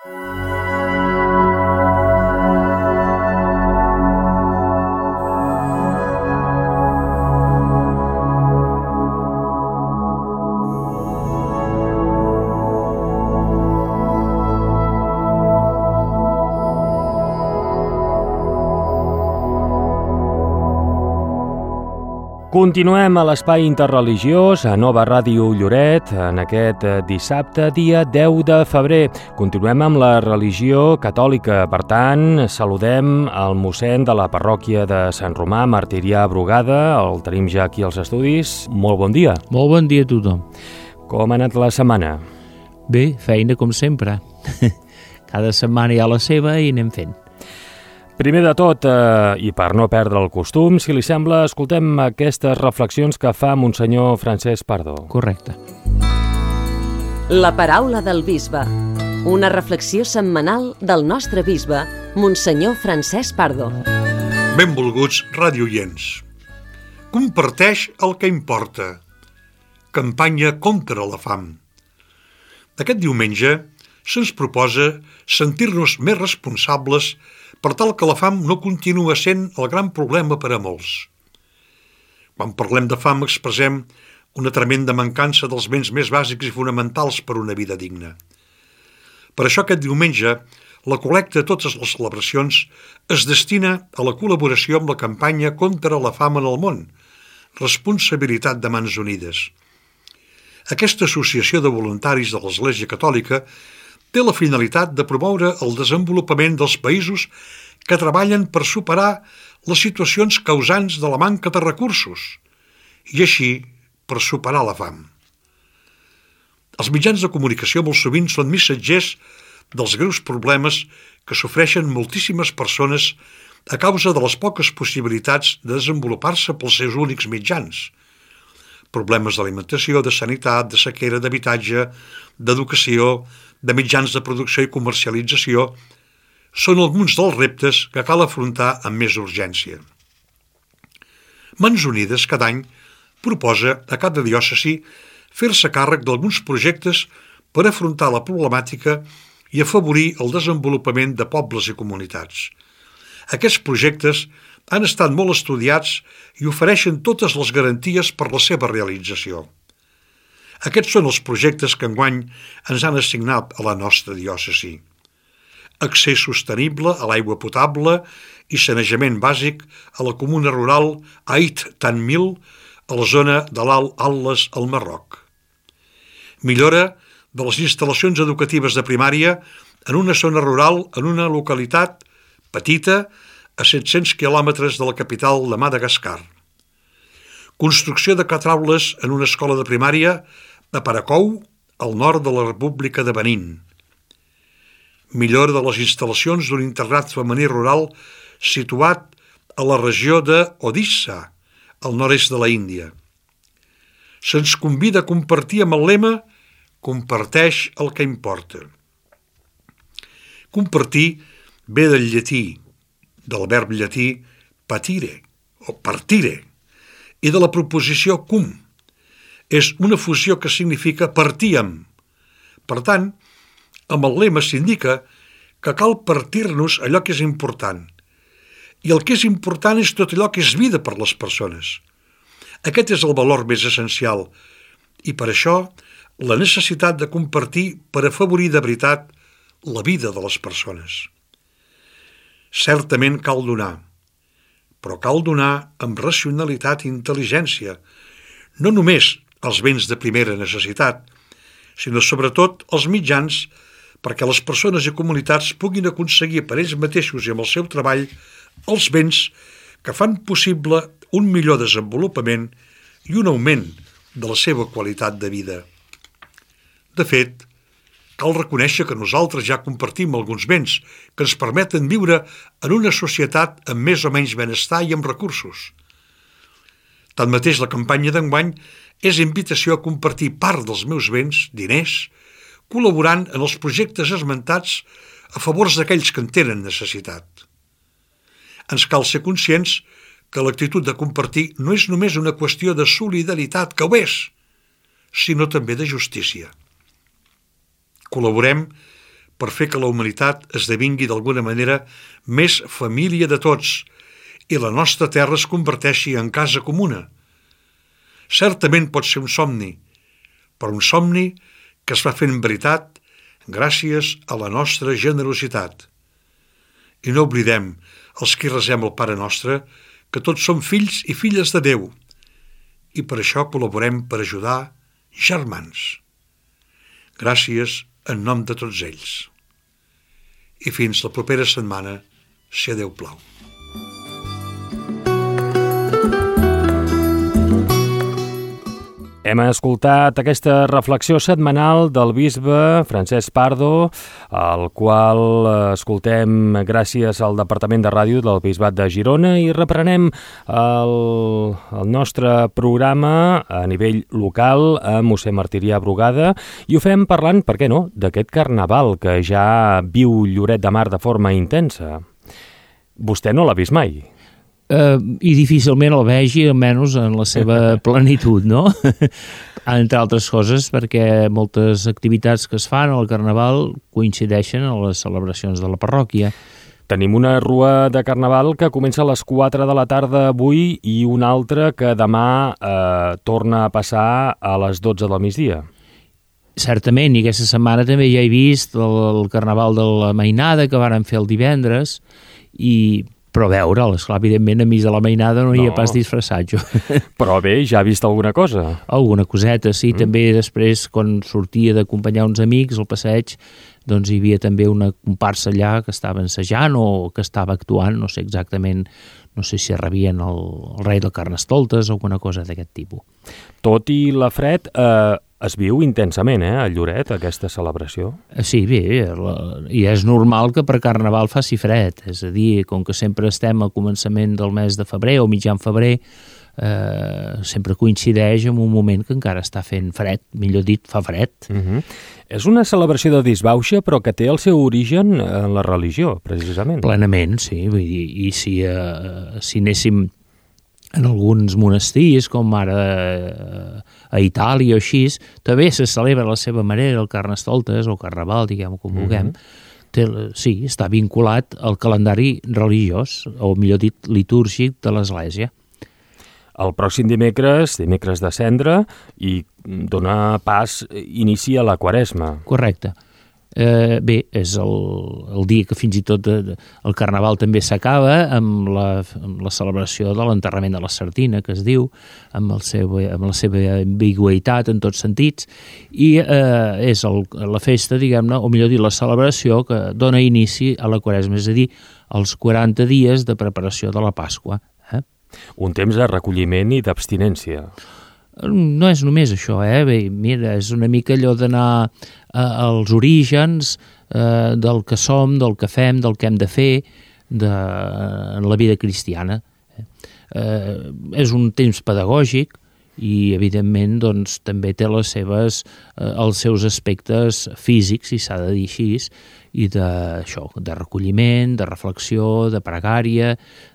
Continuem a l'Espai Interreligiós, a Nova Ràdio Lloret, en aquest dissabte, dia 10 de febrer. Continuem amb la religió catòlica. Per tant, saludem el mossèn de la parròquia de Sant Romà, Martirià Brugada. El tenim ja aquí als estudis. Molt bon dia. Molt bon dia a tothom. Com ha anat la setmana? Bé, feina com sempre. Cada setmana hi ha la seva i anem fent. Primer de tot, i per no perdre el costum, si li sembla, escoltem aquestes reflexions que fa Monsenyor Francesc Pardo. Correcte. La paraula del bisbe. Una reflexió setmanal del nostre bisbe, Monsenyor Francesc Pardo. Benvolguts radioients. Comparteix el que importa. Campanya contra la fam. Aquest diumenge se'ns proposa sentir-nos més responsables per tal que la fam no continua sent el gran problema per a molts. Quan parlem de fam expressem una tremenda mancança dels béns més bàsics i fonamentals per una vida digna. Per això aquest diumenge la col·lecta de totes les celebracions es destina a la col·laboració amb la campanya contra la fam en el món, Responsabilitat de Mans Unides. Aquesta associació de voluntaris de l'Església Catòlica té la finalitat de promoure el desenvolupament dels països que treballen per superar les situacions causants de la manca de recursos i així per superar la fam. Els mitjans de comunicació molt sovint són missatgers dels greus problemes que sofreixen moltíssimes persones a causa de les poques possibilitats de desenvolupar-se pels seus únics mitjans. Problemes d'alimentació, de sanitat, de sequera, d'habitatge, d'educació, de mitjans de producció i comercialització, són alguns dels reptes que cal afrontar amb més urgència. Mans Unides cada any proposa a cada diòcesi fer-se càrrec d'alguns projectes per afrontar la problemàtica i afavorir el desenvolupament de pobles i comunitats. Aquests projectes han estat molt estudiats i ofereixen totes les garanties per la seva realització. Aquests són els projectes que enguany ens han assignat a la nostra diòcesi. Accés sostenible a l'aigua potable i sanejament bàsic a la comuna rural Ait Tanmil, a la zona de l'Alt Atles al Marroc. Millora de les instal·lacions educatives de primària en una zona rural en una localitat petita a 700 quilòmetres de la capital de Madagascar. Construcció de cataules en una escola de primària a Paracou, al nord de la República de Benín. Millora de les instal·lacions d'un internat femení rural situat a la regió de Odisha, al nord-est de la Índia. Se'ns convida a compartir amb el lema «Comparteix el que importa». Compartir ve del llatí, del verb llatí patire o partire, i de la proposició cum. És una fusió que significa partir amb. Per tant, amb el lema s'indica que cal partir-nos allò que és important. I el que és important és tot allò que és vida per les persones. Aquest és el valor més essencial i per això la necessitat de compartir per afavorir de veritat la vida de les persones. Certament cal donar, però cal donar amb racionalitat i intel·ligència, no només els béns de primera necessitat, sinó sobretot els mitjans perquè les persones i comunitats puguin aconseguir per ells mateixos i amb el seu treball els béns que fan possible un millor desenvolupament i un augment de la seva qualitat de vida. De fet, cal reconèixer que nosaltres ja compartim alguns béns que ens permeten viure en una societat amb més o menys benestar i amb recursos. Tanmateix, la campanya d'enguany és invitació a compartir part dels meus béns, diners, col·laborant en els projectes esmentats a favor d'aquells que en tenen necessitat. Ens cal ser conscients que l'actitud de compartir no és només una qüestió de solidaritat, que ho és, sinó també de justícia. Col·laborem per fer que la humanitat esdevingui d'alguna manera més família de tots i la nostra terra es converteixi en casa comuna. Certament pot ser un somni, però un somni que es va fent veritat gràcies a la nostra generositat. I no oblidem, els qui resem el Pare Nostre, que tots som fills i filles de Déu, i per això col·laborem per ajudar germans. Gràcies en nom de tots ells. I fins la propera setmana, si a Déu plau. Hem escoltat aquesta reflexió setmanal del bisbe Francesc Pardo, el qual escoltem gràcies al Departament de Ràdio del Bisbat de Girona, i reprenem el nostre programa a nivell local amb mossèn Martirià Brugada, i ho fem parlant, per què no, d'aquest carnaval que ja viu Lloret de Mar de forma intensa. Vostè no l'ha vist mai? I difícilment el vegi, almenys en la seva plenitud, no? Entre altres coses, perquè moltes activitats que es fan al Carnaval coincideixen amb les celebracions de la parròquia. Tenim una rua de Carnaval que comença a les 4 de la tarda avui i una altra que demà torna a passar a les 12 del migdia. Certament, i aquesta setmana també ja he vist el Carnaval de la Mainada que varen fer el divendres, però a veure, esclar, evidentment, enmig de la mainada no hi ha pas disfressatge. Però bé, ja ha vist alguna cosa? Alguna coseta, sí. També després, quan sortia d'acompanyar uns amics al passeig, doncs hi havia també una comparsa allà que estava ensejant o que estava actuant, no sé exactament, no sé si rebien el rei del Carnestoltes o alguna cosa d'aquest tipus. Tot i la fred, es viu intensament, a Lloret, aquesta celebració? Sí, bé, i és normal que per Carnaval faci fred, és a dir, com que sempre estem al començament del mes de febrer o mitjan febrer, sempre coincideix en un moment que encara està fent fred, millor dit, fa fred. És una celebració de disbauxa, però que té el seu origen en la religió, precisament. Plenament, sí, vull dir, i si anéssim en alguns monestirs, com ara a Itàlia o així, també se celebra a la seva manera el Carnestoltes o Carnaval, diguem-ho com vulguem. Sí, està vinculat al calendari religiós, o millor dit, litúrgic de l'Església. El pròxim dimecres de Cendra, i dona pas, inicia la Quaresma. Correcte. Bé, és el dia que fins i tot el Carnaval també s'acaba amb la celebració de l'enterrament de la sardina, que es diu, amb la seva ambigüitat en tots sentits, i és la festa, diguem-ne, o millor dir, la celebració que dona inici a la Quaresma, és a dir, els 40 dies de preparació de la Pasqua. Un temps de recolliment i d'abstinència. No és només això, Bé, mira, és una mica allò d'anar als orígens del que som, del que fem, del que hem de fer en la vida cristiana. És un temps pedagògic i, evidentment, doncs, també té els seus aspectes físics, si s'ha de dir així, i de recolliment, de reflexió, de pregària,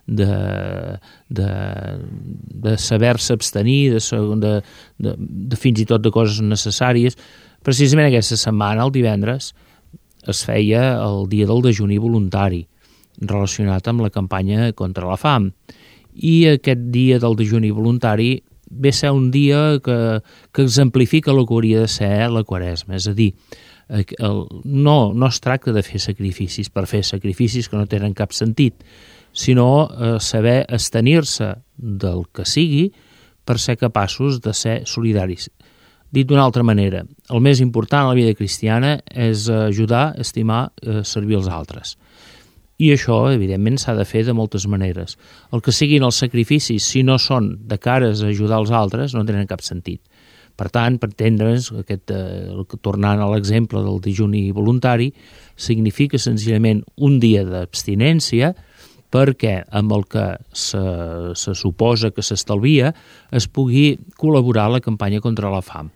de saber-se abstenir, de fins i tot de coses necessàries. Precisament aquesta setmana, el divendres, es feia el dia del dejuni voluntari, relacionat amb la campanya contra la fam. I aquest dia del dejuni voluntari ve a ser un dia que exemplifica el que hauria de ser la Quaresma, és a dir, no es tracta de fer sacrificis per fer sacrificis que no tenen cap sentit, sinó saber abstenir-se del que sigui per ser capaços de ser solidaris. Dit d'una altra manera, el més important a la vida cristiana és ajudar, estimar, servir els altres. I això, evidentment, s'ha de fer de moltes maneres. El que siguin els sacrificis, si no són de cares a ajudar els altres, no tenen cap sentit. Per tant, per entendre'ns, tornant a l'exemple del dejuni voluntari, significa senzillament un dia d'abstinència perquè amb el que se suposa que s'estalvia es pugui col·laborar a la campanya contra la fam.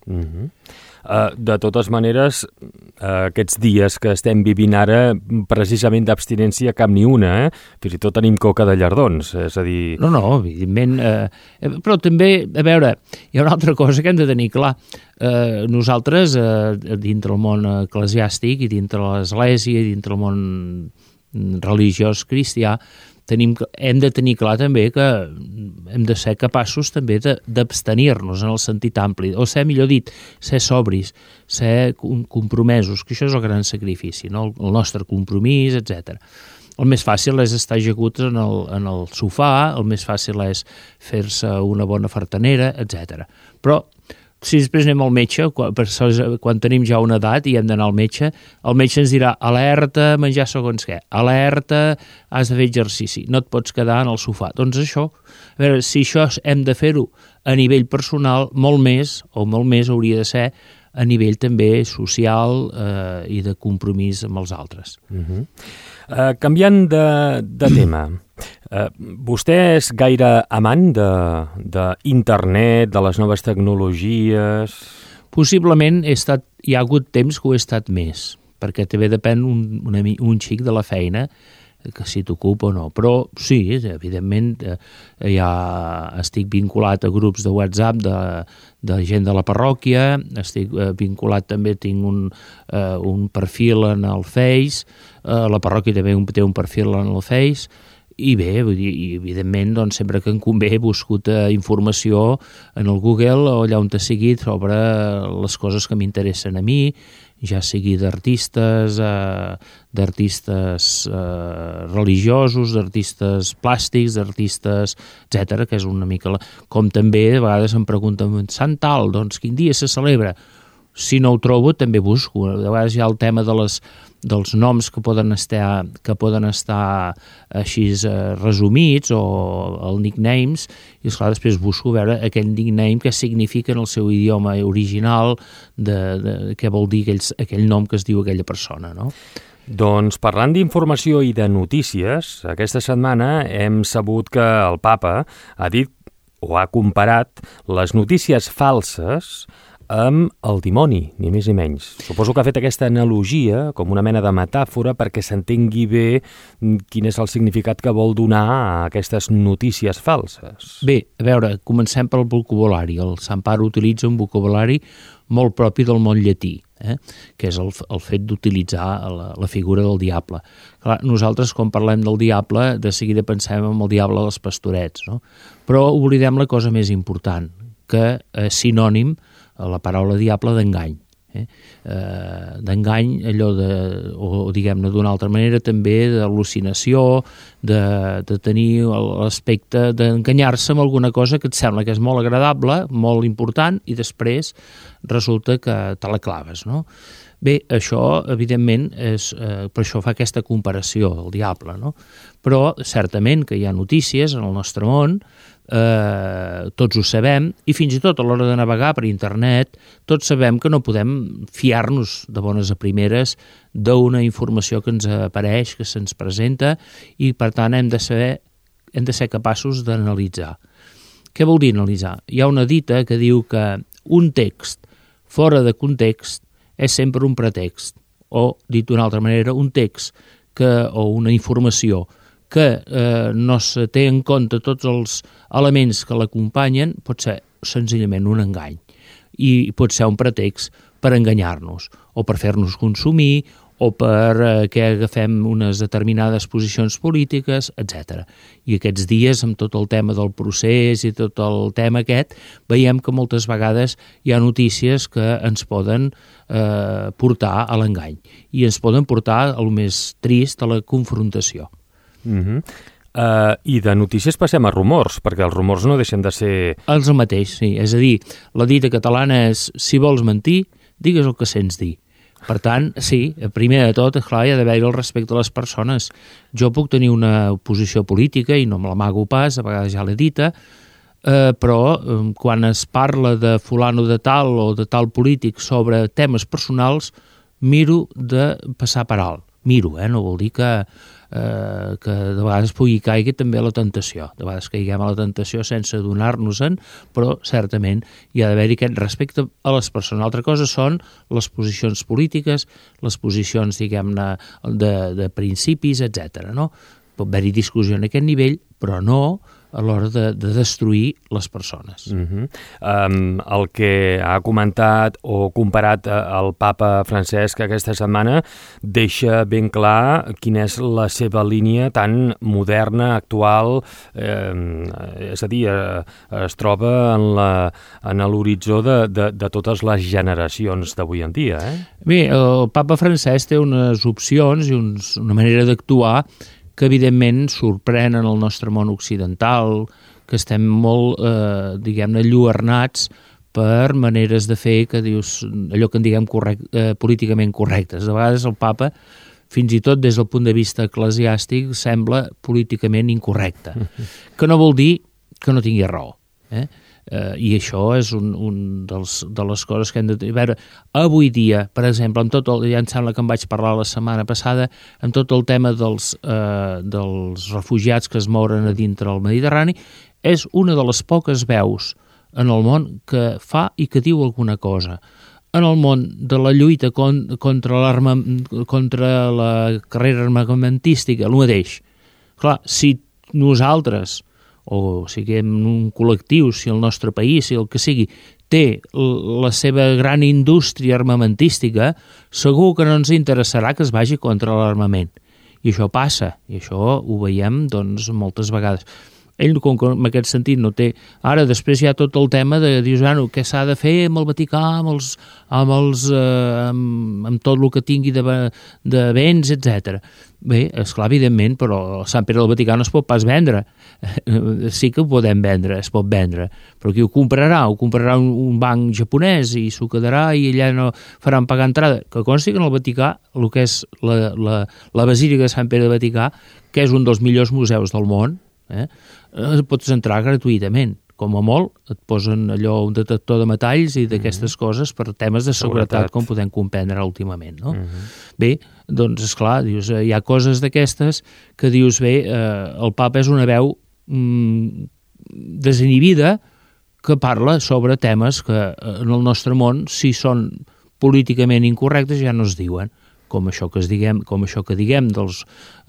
De totes maneres, aquests dies que estem vivint ara, precisament d'abstinència cap ni una, Fins i tot tenim coca de llardons, és a dir... No, evidentment, però també, a veure, hi ha una altra cosa que hem de tenir clar. Nosaltres, dintre el món eclesiàstic i dintre l'Església i dintre el món religiós cristià, hem de tenir clar també que hem de ser capaços també d'abstenir-nos en el sentit ampli, o ser, millor dit, ser sobris, ser compromesos, que això és el gran sacrifici, no? El nostre compromís, etc. El més fàcil és estar ajaguts en el sofà, el més fàcil és fer-se una bona fartanera, etc. Però si després anem al metge, quan tenim ja una edat i hem d'anar al metge ens dirà, alerta, menjar segons què, alerta, has de fer exercici, no et pots quedar en el sofà. Doncs això, a veure, si això hem de fer-ho a nivell personal, molt més hauria de ser a nivell també social i de compromís amb els altres. Canviant de tema, vostè és gaire amant d'internet, de les noves tecnologies? Possiblement hi ha hagut temps que ho he estat més, perquè també depèn un xic de la feina, que si t'ocupa o no, però sí, evidentment ja estic vinculat a grups de WhatsApp de gent de la parròquia, estic vinculat també, tinc un perfil en el Face, la parròquia també té un perfil en el Face, i bé, evidentment, doncs, sempre que em convé he buscat informació en el Google o allà on t'he seguit sobre les coses que m'interessen a mi, ja sigui d'artistes religiosos, d'artistes plàstics, d'artistes, etc., que és una mica... Com també, a vegades em pregunten, Sant Tal, doncs quin dia se celebra? Si no ho trobo, també busco. A vegades hi ha el tema dels noms que poden estar així resumits o el nicknames, i esclar, després busco veure aquell nickname que significa en el seu idioma original de què vol dir aquell nom que es diu aquella persona, no? Doncs parlant d'informació i de notícies, aquesta setmana hem sabut que el Papa ha dit o ha comparat les notícies falses amb el dimoni, ni més ni menys. Suposo que ha fet aquesta analogia com una mena de metàfora perquè s'entengui bé quin és el significat que vol donar a aquestes notícies falses. Bé, a veure, comencem pel vocabulari. El Sant Pare utilitza un vocabulari molt propi del món llatí, que és el fet d'utilitzar la figura del diable. Clar, nosaltres, quan parlem del diable, de seguida pensem en el diable dels pastorets, no? Però oblidem la cosa més important, que és sinònim la paraula diable d'engany. D'engany, allò o diguem-ne d'una altra manera, també d'al·lucinació, de tenir l'aspecte d'enganyar-se amb alguna cosa que et sembla que és molt agradable, molt important, i després resulta que te la claves, no? Bé, això, evidentment, per això fa aquesta comparació del diable, no? Però, certament, que hi ha notícies en el nostre món, tots ho sabem, i fins i tot a l'hora de navegar per internet tots sabem que no podem fiar-nos de bones a primeres d'una informació que ens apareix, que se'ns presenta, i per tant hem de ser capaços d'analitzar. Què vol dir analitzar? Hi ha una dita que diu que un text fora de context és sempre un pretext, o, dit d'una altra manera, un text o una informació que no se té en compte tots els elements que l'acompanyen, pot ser senzillament un engany i pot ser un pretext per enganyar-nos o per fer-nos consumir o per que agafem unes determinades posicions polítiques, etc. I aquests dies, amb tot el tema del procés i tot el tema aquest, veiem que moltes vegades hi ha notícies que ens poden portar a l'engany i ens poden portar, el més trist, a la confrontació. I de notícies passem a rumors, perquè els rumors no deixen de ser... Els el mateix, sí. És a dir, la dita catalana és si vols mentir, digues el que sents dir. Per tant, sí, primer de tot, esclar, hi ha d'haver el respecte a les persones. Jo puc tenir una posició política i no me l'amago pas, a vegades ja l'he dita, però quan es parla de fulano de tal o de tal polític sobre temes personals, miro de passar per alt, miro, no vol dir que de vegades pugui caigui també la tentació. De vegades caiguem a la tentació sense adonar-nos-en, però certament hi ha d'haver-hi aquest respecte a les persones. Altra cosa són les posicions polítiques, les posicions, diguem-ne, de principis, etc. No? Pot haver-hi discussió en aquest nivell, però no a l'hora de destruir les persones. El que ha comentat o comparat el papa Francesc aquesta setmana deixa ben clar quina és la seva línia tan moderna, actual, és a dir, es troba en l'horitzó de totes les generacions d'avui en dia. Bé, el papa Francesc té unes opcions i una manera d'actuar que evidentment sorprenen el nostre món occidental, que estem molt, diguem-ne, lluernats per maneres de fer que dius allò que en diguem políticament correctes. A vegades el papa, fins i tot des del punt de vista eclesiàstic, sembla políticament incorrecte, que no vol dir que no tingui raó. I això és de les coses que hem de veure. Avui dia, per exemple, ja em sembla que em vaig parlar la setmana passada, amb tot el tema dels refugiats que es mouen a dintre el Mediterrani, és una de les poques veus en el món que fa i que diu alguna cosa. En el món de la lluita contra la carrera armamentística, el mateix. Clar, si nosaltres o siguem un col·lectiu, si el nostre país, si el que sigui, té la seva gran indústria armamentística, segur que no ens interessarà que es vagi contra l'armament. I això passa, i això ho veiem doncs, moltes vegades. Ell, com que en aquest sentit no té... Ara, després hi ha tot el tema de, dius, què s'ha de fer amb el Vaticà, amb tot el que tingui de béns, etc. Bé, esclar, evidentment, però Sant Pere del Vaticà no es pot pas vendre. Sí que ho podem vendre, es pot vendre, però qui ho comprarà? Ho comprarà un banc japonès i s'ho quedarà i allà no faran pagar entrada. Que consti que en el Vaticà, el que és la Basílica de Sant Pere del Vaticà, que és un dels millors museus del món, pots entrar gratuïtament. Com a molt, et posen allò un detector de metalls i d'aquestes coses per temes de seguretat, com podem comprendre últimament. No? Bé, doncs, esclar, dius, hi ha coses d'aquestes que dius, bé, el papa és una veu desinhibida que parla sobre temes que en el nostre món, si són políticament incorrectes, ja no es diuen. Com això que diguem dels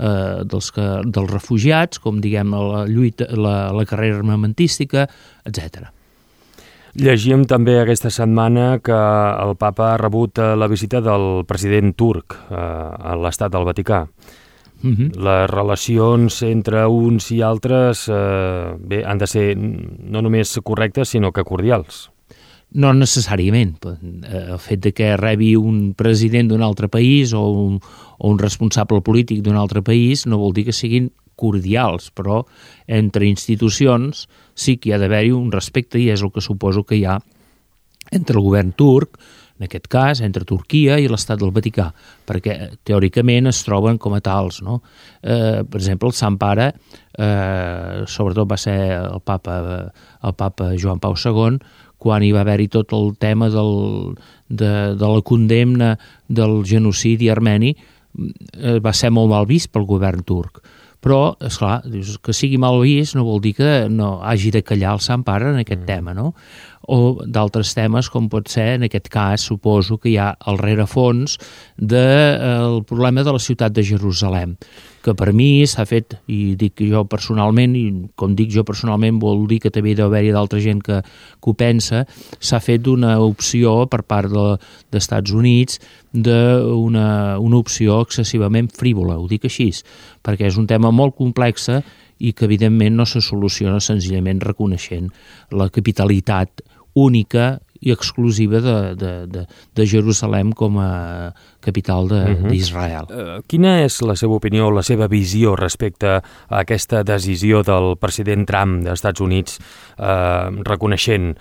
refugiats, com diguem la lluita, la carrera armamentística, etc. Llegíem també aquesta setmana que el papa ha rebut la visita del president turc a l'estat del Vaticà. Les relacions entre uns i altres bé, han de ser no només correctes, sinó que cordials. No necessàriament. El fet de que rebi un president d'un altre país o un responsable polític d'un altre país no vol dir que siguin cordials, però entre institucions sí que hi ha d'haver-hi un respecte i és el que suposo que hi ha entre el govern turc, en aquest cas, entre Turquia i l'estat del Vaticà, perquè teòricament es troben com a tals. No? Per exemple, el Sant Pare, sobretot va ser el papa Joan Pau II, quan hi va haver-hi tot el tema de la condemna del genocidi armeni, va ser molt mal vist pel govern turc. Però, esclar, que sigui mal vist no vol dir que no hagi de callar el Sant Pare en aquest tema, no? O d'altres temes, com pot ser, en aquest cas, suposo que hi ha el rerefons del problema de la ciutat de Jerusalem, que per mi s'ha fet, i dic jo personalment, i com dic jo personalment vol dir que també hi deu haver-hi d'altra gent que ho pensa, s'ha fet una opció per part dels Estats Units d'una opció excessivament frívola, ho dic així, perquè és un tema molt complex i que evidentment no se soluciona senzillament reconeixent la capitalitat única i exclusiva de Jerusalem com a capital d'Israel. Quina és la seva opinió, la seva visió respecte a aquesta decisió del president Trump dels Estats Units reconeixent,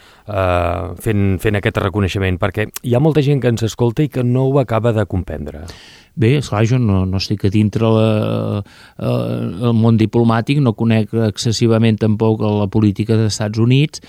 fent aquest reconeixement? Perquè hi ha molta gent que ens escolta i que no ho acaba de comprendre. Bé, esclar, jo no estic a dintre el món diplomàtic, no conec excessivament tampoc la política dels Estats Units,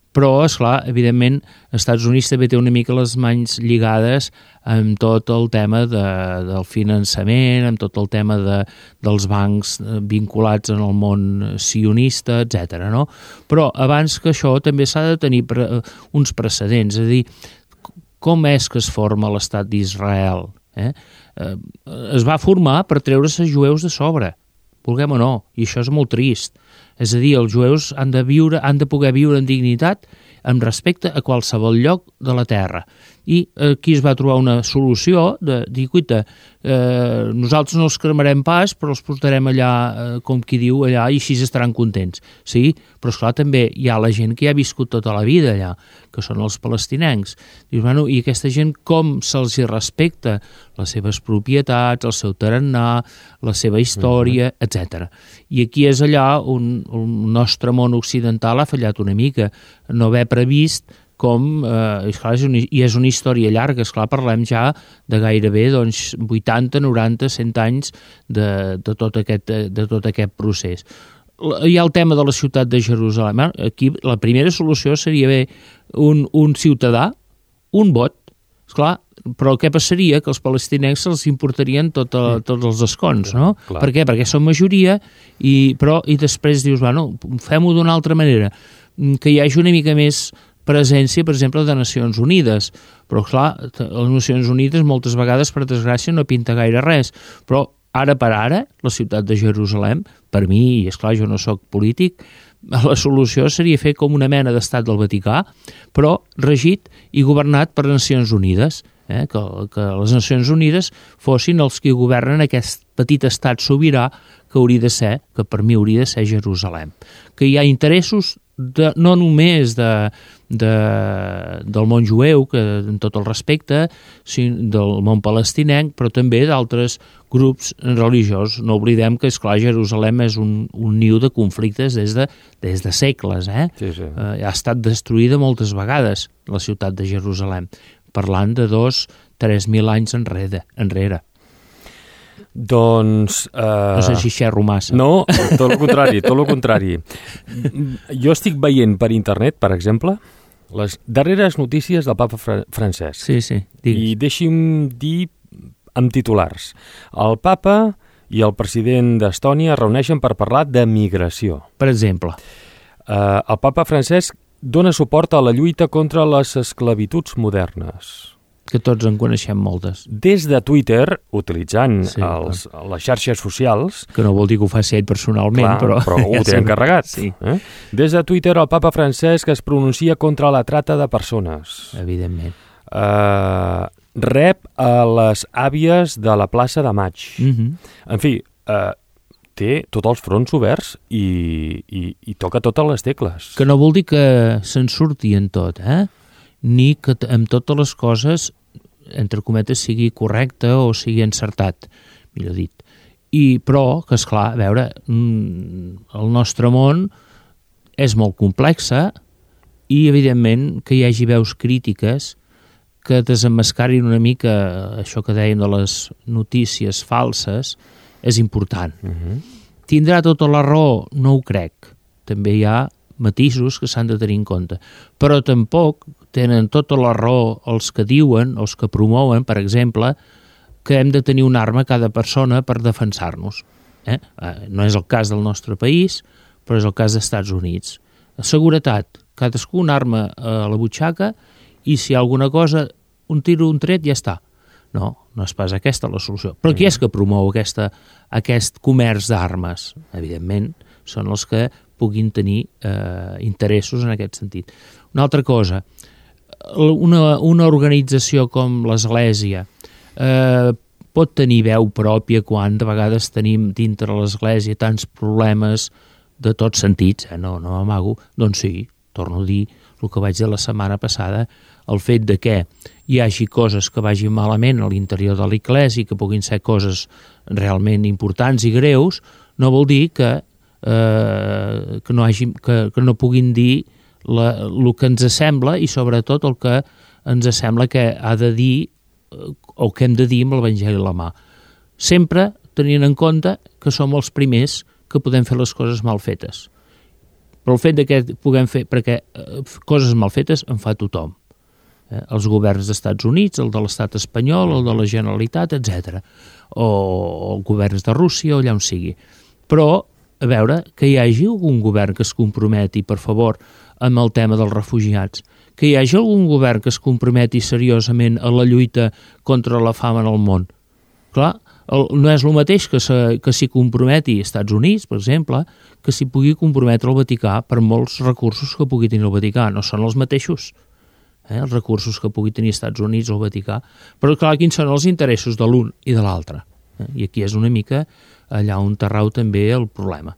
Però, esclar, evidentment, els Estats Units també té una mica les mans lligades amb tot el tema del finançament, amb tot el tema dels bancs vinculats en el món sionista, etc. No? Però abans que això també s'ha de tenir uns precedents, és a dir, com és que es forma l'estat d'Israel? Es va formar per treure-se jueus de sobre, vulguem o no, i això és molt trist. És a dir, els jueus han de poder viure en dignitat amb respecte a qualsevol lloc de la terra. I aquí es va trobar una solució de dir, cuita, nosaltres no els cremarem pas, però els portarem allà, com qui diu, allà, i així estaran contents. Sí, però esclar, també hi ha la gent que ja ha viscut tota la vida allà, que són els palestinencs. Dius, bueno, i aquesta gent com se'ls hi respecta les seves propietats, el seu tarannà, la seva història, etc. I aquí és allà on el nostre món occidental ha fallat una mica, no haver previst com, esclar, i és una història llarga, esclar, parlem ja de gairebé 80, 90, 100 anys de tot aquest procés. Hi ha el tema de la ciutat de Jerusalem. Aquí la primera solució seria bé un ciutadà, un vot, esclar, però què passaria? Que els palestinencs se'ls importarien tots els escons, no? Clar. Per què? Perquè són majoria, i després dius, bueno, fem-ho d'una altra manera, que hi hagi una mica més presència, per exemple, de Nacions Unides. Però, clar, les Nacions Unides moltes vegades, per desgràcia, no pinta gaire res. Però, ara per ara, la ciutat de Jerusalem, per mi, i esclar, jo no sóc polític, la solució seria fer com una mena d'estat del Vaticà, però regit i governat per Nacions Unides, que les Nacions Unides fossin els que governen aquest petit estat sobirà que hauria de ser, que per mi hauria de ser Jerusalem. Que hi ha interessos no només del món jueu, que en tot el respecte, del món palestinenc, però també d'altres grups religiosos. No oblidem que, esclar, Jerusalem és un niu de conflictes des de segles. Sí, sí. Ha estat destruïda moltes vegades, la ciutat de Jerusalem, parlant de 2-3.000 anys enrere. Doncs... No sé si xerro massa. No, tot el contrari. Jo estic veient per internet, per exemple, les darreres notícies del papa Francesc. Sí, digues. I deixi'm dir amb titulars. El papa i el president d'Estònia es reuneixen per parlar de migració. Per exemple. El papa Francesc dona suport a la lluita contra les esclavituds modernes. Que tots en coneixem moltes. Des de Twitter, utilitzant les xarxes socials... Que no vol dir que ho faci ell personalment, clar, però ho té encarregat. Sí. Des de Twitter, el papa Francesc es pronuncia contra la trata de persones. Evidentment. Rep a les àvies de la plaça de Maig. En fi, té tots els fronts oberts i toca totes les tecles. Que no vol dir que se'n surti en tot, ni que amb totes les coses, entre cometes, sigui correcte o sigui encertat, millor dit. Però, que esclar, a veure, el nostre món és molt complexa i, evidentment, que hi hagi veus crítiques que desemmascarin una mica això que deien de les notícies falses és important. Tindrà tota la raó? No ho crec. També hi ha matisos que s'han de tenir en compte. Però tampoc tenen tota la raó els que diuen, els que promouen, per exemple, que hem de tenir una arma cada persona per defensar-nos. No és el cas del nostre país, però és el cas dels Estats Units. Seguretat, cadascú una arma a la butxaca i si hi ha alguna cosa, un tiro, un tret, ja està. No és pas aquesta la solució. Però qui és que promou aquest comerç d'armes? Evidentment, són els que puguin tenir interessos en aquest sentit. Una altra cosa, una organització com l'Església pot tenir veu pròpia quan de vegades tenim dintre l'Església tants problemes de tots sentits, no m'amago, doncs sí, torno a dir el que vaig dir la setmana passada, el fet de que hi hagi coses que vagin malament a l'interior de l'Església i que puguin ser coses realment importants i greus, no vol dir que no puguin dir el que ens sembla i sobretot el que ens sembla que ha de dir o que hem de dir amb l'Evangeli a la mà. Sempre tenint en compte que som els primers que podem fer les coses mal fetes. Però el fet que puguem fer, perquè coses mal fetes en fa tothom. Els governs dels Estats Units, el de l'estat espanyol, el de la Generalitat, etc. O governs de Rússia, o allà on sigui. Però, a veure, que hi hagi algun govern que es comprometi, per favor, amb el tema dels refugiats, que hi hagi algun govern que es comprometi seriosament a la lluita contra la fam en el món. Clar, no és el mateix que s'hi comprometi als Estats Units, per exemple, que s'hi pugui comprometre el Vaticà per molts recursos que pugui tenir el Vaticà. No són els mateixos, els recursos que pugui tenir als Estats Units o el Vaticà. Però, clar, quins són els interessos de l'un i de l'altre? I aquí és una mica allà on rau també el problema.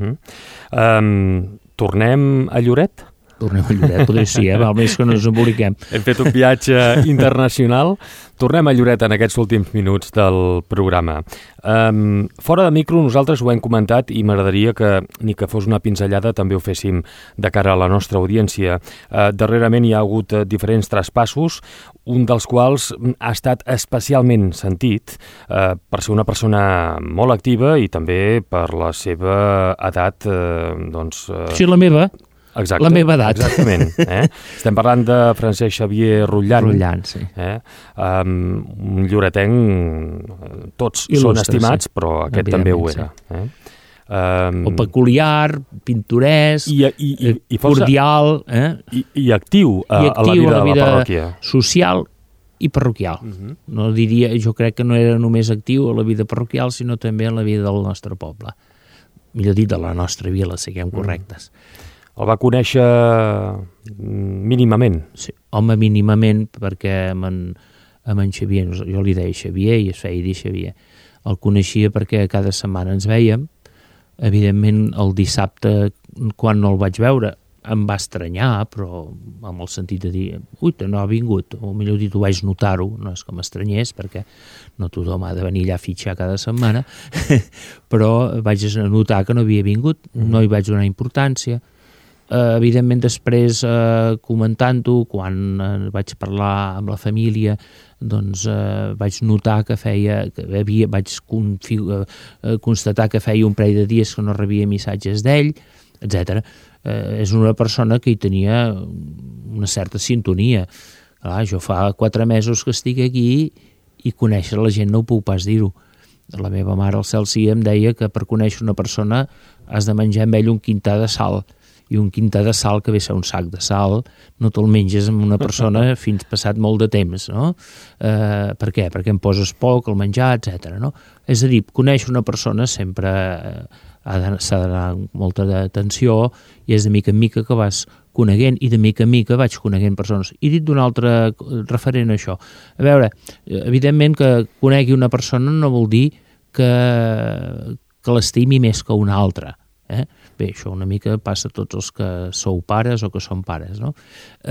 Tornem a Lloret? Tornem a Lloret, podria ser, almenys que no ens emboliquem. Hem fet un viatge internacional. Tornem a Lloret en aquests últims minuts del programa. Fora de micro, nosaltres ho hem comentat i m'agradaria que, ni que fos una pinzellada, també ho féssim de cara a la nostra audiència. Darrerament hi ha hagut diferents traspassos, un dels quals ha estat especialment sentit per ser una persona molt activa i també per la seva edat. Sí, la meva. Exacte, la meva edat. Exactament. Estem parlant de Francesc Xavier Rotllant. Rotllant, sí. Un lloretenc, tots il·lustre, són estimats, sí. Però aquest també ho era. Sí. O peculiar, pintoresc, i cordial. I actiu a la vida de la parròquia. Social i parroquial. No diria, jo crec que no era només actiu a la vida parroquial, sinó també a la vida del nostre poble. Millor dit, de la nostra vila, siguem correctes. El va conèixer mínimament? Sí, home, mínimament, perquè amb en Xavier, jo li deia Xavier i es feia dir Xavier. El coneixia perquè cada setmana ens vèiem. Evidentment, el dissabte, quan no el vaig veure, em va estranyar, però amb el sentit de dir, ui, no ha vingut, o millor dit, ho vaig notar-ho, no és que m'estranyés, perquè no tothom ha de venir allà a fitxar cada setmana, però vaig notar que no havia vingut, no hi vaig donar importància. Evidentment, després, comentant-ho, quan vaig parlar amb la família, doncs vaig notar que vaig constatar que feia un parell de dies que no rebia missatges d'ell, etc. És una persona que hi tenia una certa sintonia. Clar, jo fa 4 mesos que estic aquí i conèixer la gent no ho puc pas dir-ho. La meva mare, al cel sí, em deia que per conèixer una persona has de menjar amb ell un quintar de sal. I un quintar de sal, que ve a ser un sac de sal, no te'l menges amb una persona fins passat molt de temps, no? Per què? Perquè em poses poc, el menjar, etc. No? És a dir, conèixer una persona sempre s'ha de donar molta atenció i és de mica en mica que vas coneguent i de mica en mica vaig coneguent persones. I dit d'un altre referent a això. A veure, evidentment que conegui una persona no vol dir que l'estimi més que una altra. Bé, això una mica passa a tots els que sou pares o que són pares, no?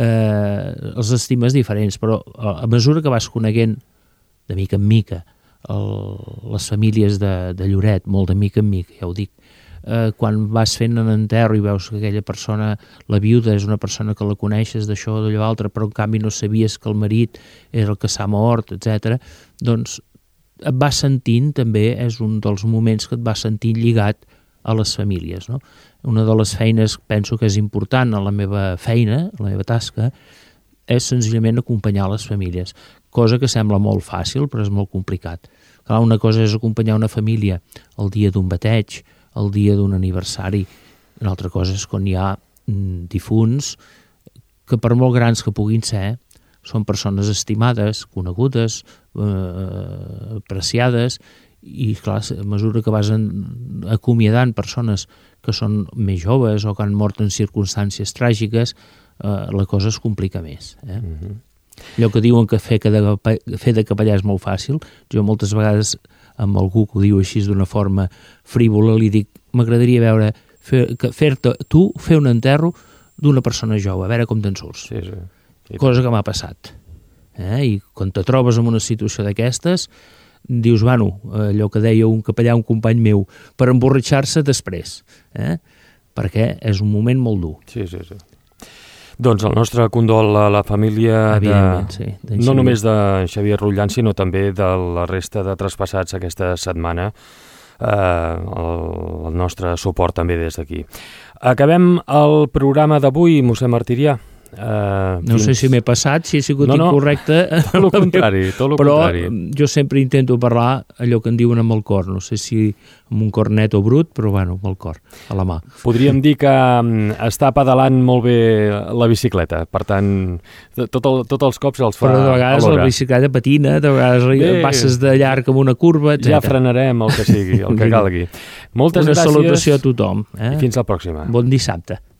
Els estimes diferents, però a mesura que vas coneguent de mica en mica les famílies de Lloret, molt de mica en mica, ja ho dic, quan vas fent un enterro i veus que aquella persona, la viuda, és una persona que la coneixes d'això o d'allò altre, però en canvi no sabies que el marit era el que s'ha mort, etc. Doncs et vas sentint també, és un dels moments que et vas sentint lligat a les famílies, no? Una de les feines, penso que és important a la meva feina, a la meva tasca, és senzillament acompanyar les famílies, cosa que sembla molt fàcil, però és molt complicat. Clar, una cosa és acompanyar una família el dia d'un bateig, el dia d'un aniversari, una altra cosa és quan hi ha difunts que per molt grans que puguin ser, són persones estimades, conegudes, apreciades, i clar, a mesura que vas acomiadant persones que són més joves o que han mort en circumstàncies tràgiques, la cosa es complica més. Allò que diuen que fer de capellà és molt fàcil, jo moltes vegades amb algú que ho diu així d'una forma frívola li dic, m'agradaria veure fer-te tu fer un enterro d'una persona jove, a veure com te'n surts. Cosa que m'ha passat. I quan te trobes en una situació d'aquestes, dius, bueno, allò que deia un capellà, un company meu, per emborratxar-se després, perquè és un moment molt dur. Sí. Doncs el nostre condol a la família no només de Xavier Rotllant, sinó també de la resta de traspassats aquesta setmana. El nostre suport també des d'aquí. Acabem el programa d'avui, mossèn Martirià. No sé si m'he passat, si he sigut incorrecte. Tot el contrari, però jo sempre intento parlar allò que en diuen amb el cor. No sé si amb un cor net o brut, però bueno, amb el cor, a la mà. Podríem dir que està pedalant molt bé la bicicleta, per tant, tots els cops els fa alhora. Però de vegades la bicicleta patina, de vegades passes de llarg amb una curva, etc. Ja frenarem el que sigui, el que calgui. Moltes gràcies. Una salutació a tothom. I fins la pròxima. Bon dissabte.